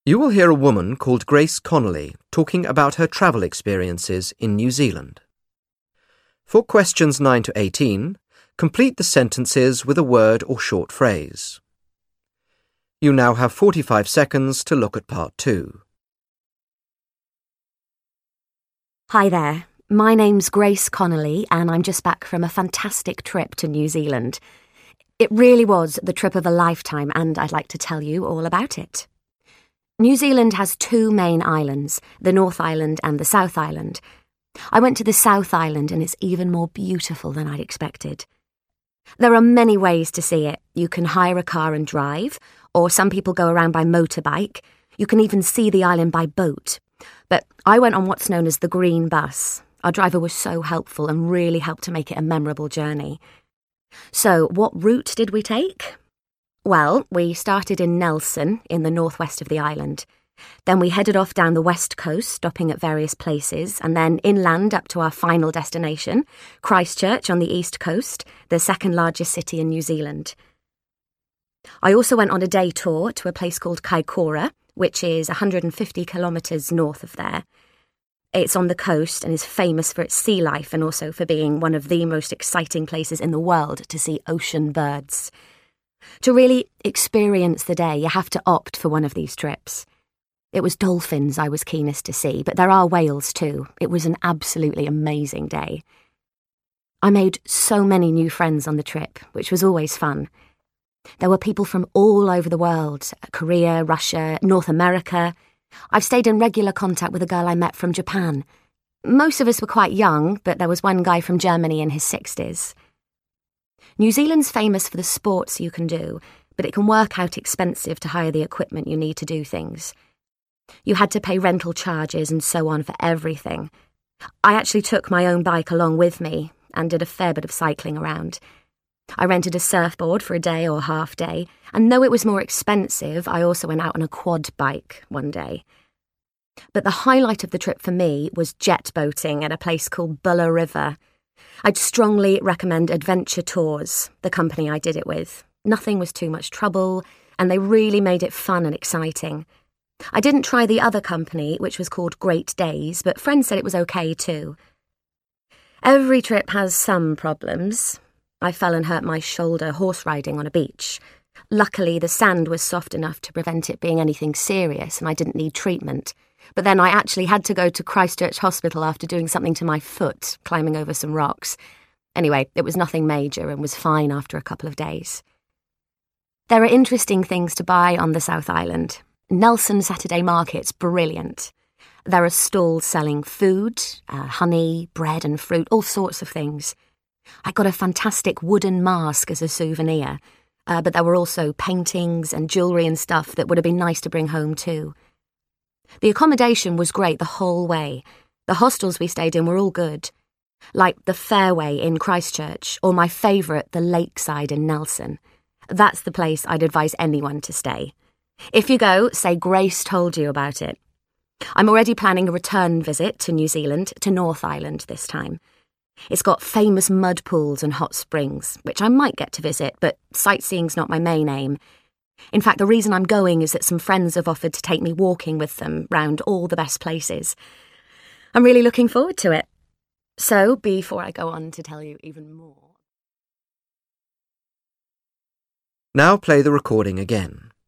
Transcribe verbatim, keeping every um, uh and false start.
You will hear a woman called Grace Connolly talking about her travel experiences in New Zealand. For questions nine to eighteen, complete the sentences with a word or short phrase. You now have forty-five seconds to look at part two. Hi there, my name's Grace Connolly and I'm just back from a fantastic trip to New Zealand. It really was the trip of a lifetime and I'd like to tell you all about it. New Zealand has two main islands, the North Island and the South Island. I went to the South Island and it's even more beautiful than I'd expected. There are many ways to see it. You can hire a car and drive, or some people go around by motorbike. You can even see the island by boat. But I went on what's known as the Green Bus. Our driver was so helpful and really helped to make it a memorable journey. So, what route did we take? Well, we started in Nelson, in the northwest of the island. Then we headed off down the west coast, stopping at various places, and then inland up to our final destination, Christchurch on the east coast, the second largest city in New Zealand. I also went on a day tour to a place called Kaikoura, which is one hundred fifty kilometres north of there. It's on the coast and is famous for its sea life and also for being one of the most exciting places in the world to see ocean birds. To really experience the day, you have to opt for one of these trips. It was dolphins I was keenest to see, but there are whales too. It was an absolutely amazing day. I made so many new friends on the trip, which was always fun. There were people from all over the world, Korea, Russia, North America. I've stayed in regular contact with a girl I met from Japan. Most of us were quite young, but there was one guy from Germany in his sixties. New Zealand's famous for the sports you can do, but it can work out expensive to hire the equipment you need to do things. You had to pay rental charges and so on for everything. I actually took my own bike along with me and did a fair bit of cycling around. I rented a surfboard for a day or half day, and though it was more expensive, I also went out on a quad bike one day. But the highlight of the trip for me was jet boating at a place called Buller River. I'd strongly recommend Adventure Tours, the company I did it with. Nothing was too much trouble, and they really made it fun and exciting. I didn't try the other company, which was called Great Days, but friends said it was okay too. Every trip has some problems. I fell and hurt my shoulder horse riding on a beach. Luckily, the sand was soft enough to prevent it being anything serious, and I didn't need treatment. But then I actually had to go to Christchurch Hospital after doing something to my foot, climbing over some rocks. Anyway, it was nothing major and was fine after a couple of days. There are interesting things to buy on the South Island. Nelson Saturday Market's brilliant. There are stalls selling food, uh, honey, bread and fruit, all sorts of things. I got a fantastic wooden mask as a souvenir, uh, but there were also paintings and jewellery and stuff that would have been nice to bring home too. The accommodation was great the whole way. The hostels we stayed in were all good, like the Fairway in Christchurch, or my favourite, the Lakeside in Nelson. That's the place I'd advise anyone to stay. If you go, say Grace told you about it. I'm already planning a return visit to New Zealand, to North Island this time. It's got famous mud pools and hot springs, which I might get to visit, but sightseeing's not my main aim. In fact, the reason I'm going is that some friends have offered to take me walking with them round all the best places. I'm really looking forward to it. So, before I go on to tell you even more... Now play the recording again.